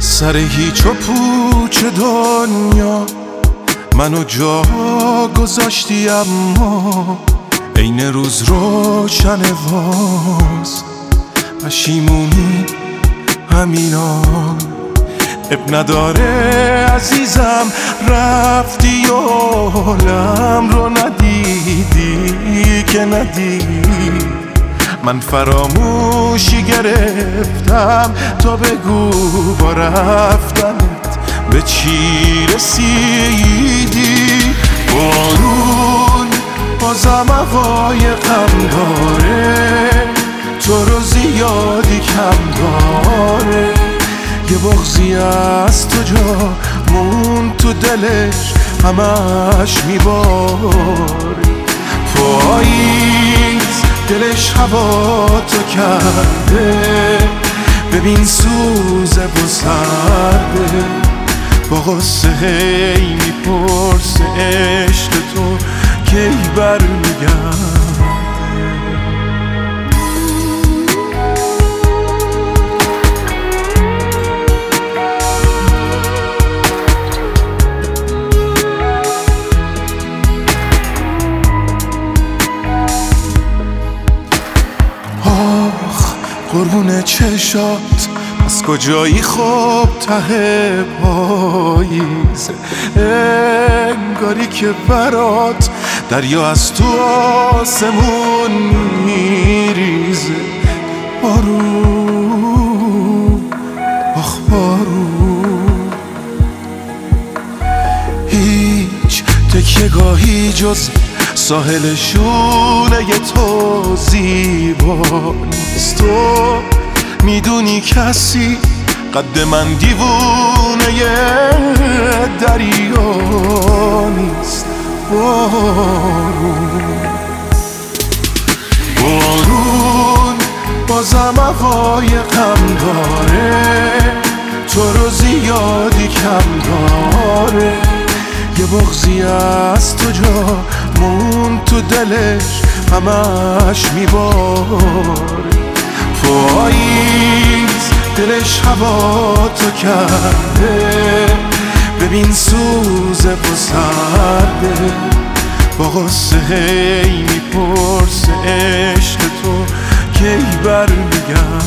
سر هیچ و پوچ دنیا منو جا گذاشتی، اما عین روز روشن واز پشیمونی همینا. اب نداره عزیزم رفتی و حالم رو ندیدی که ندیدی. من فراموشی گرفتم تا بگو با رفتنت به چی رسیدی. بارون بازم عقایقم داره، تو رو زیادی کم داره. یه بغضی از تو جا مون تو دلش همش میباری. پاییز دلش هوا تو کرده، ببین سوزه و سرده. با غصه هی میپرسه عشق تو کی برمیگرده. قربون چشات از کجایی خب ته پاییز، انگاری که برات دریا از تو آسمون میریزه. بارون آخ بارون، هیچ تکیه‌گاهی جز ساحل شونه تو زیبا نیست. تو میدونی کسی قد من دیوونه دریا نیست. بارون بازم عقایقم داره، تو رو زیادی کم داره. یه بغضی از تو جا مون تو دلش همش میباره. پاییز دلش هوا تو کرده، ببین سوزه و سرده. با غصه هی میپرسه عشق تو کی برمیگرده.